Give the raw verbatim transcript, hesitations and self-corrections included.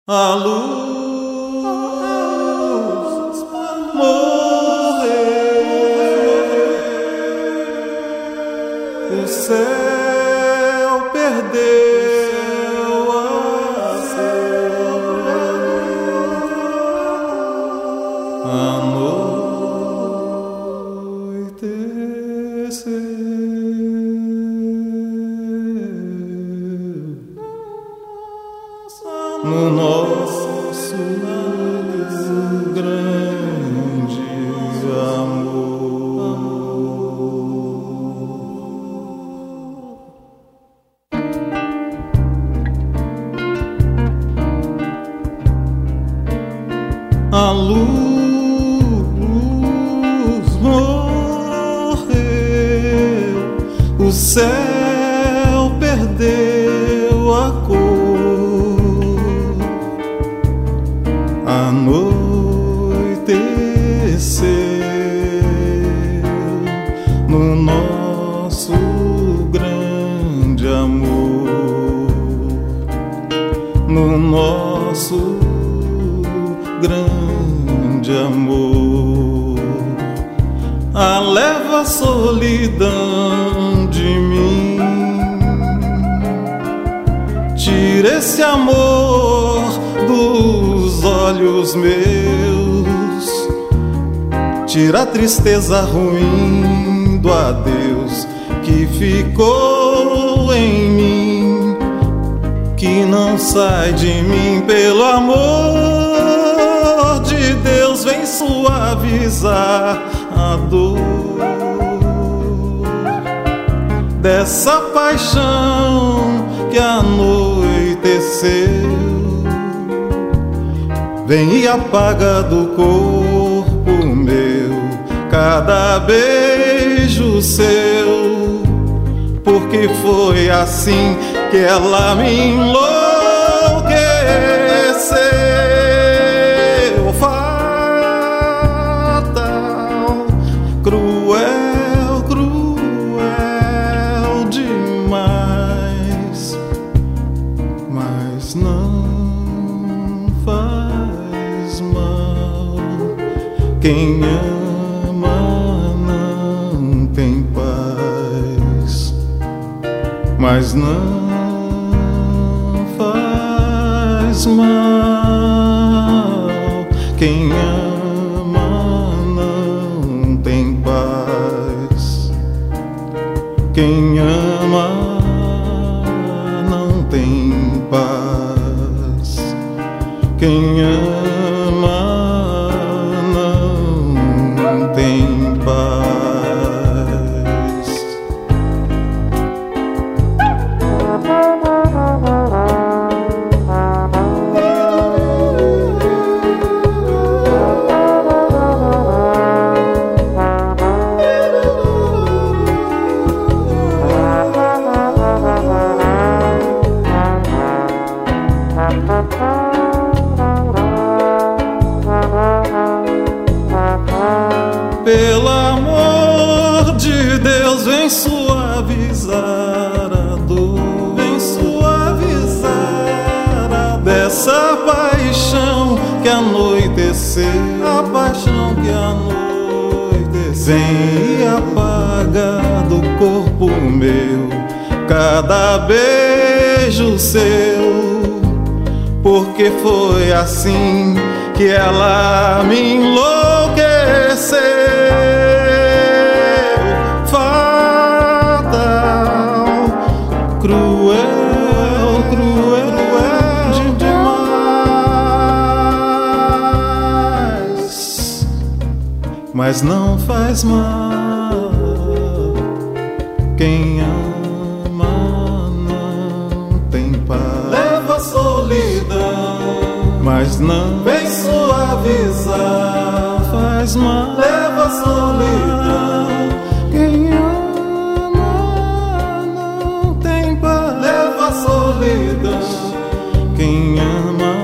A luz morreu, o céu perdeu a cor, anoiteceu. No nosso grande amor, a luz morreu, o céu perdeu a cor. Anoiteceu no nosso grande amor, no nosso grande amor. Ah, leva a solidão de mim, tira esse amor dos olhos meus, tira a tristeza ruim do adeus que ficou em mim, que não sai de mim. Pelo amor de Deus, vem suavizar a dor dessa paixão que anoiteceu. Vem e apaga do corpo meu cada beijo seu, porque foi assim que ela me enlouqueceu. Fatal, cruel, cruel demais, mas não faz mal. Quem ama não tem paz, mas não faz mal. Quem ama não tem paz, quem ama não tem paz, quem ama não tem paz. Pelo amor de Deus, vem suavizar a dor, vem suavizar a dor dessa paixão que anoiteceu, a paixão que anoiteceu. Vem e apaga do corpo meu cada beijo seu, porque foi assim que ela me enlouqueceu. Fatal, cruel, cruel, cruel demais, mas não faz mal. Quem ama não tem paz. Leva a solidão, mas não vem suavizar. Faz mal, leva a solidão. Quem ama não tem paz. Leva a solidão. Quem ama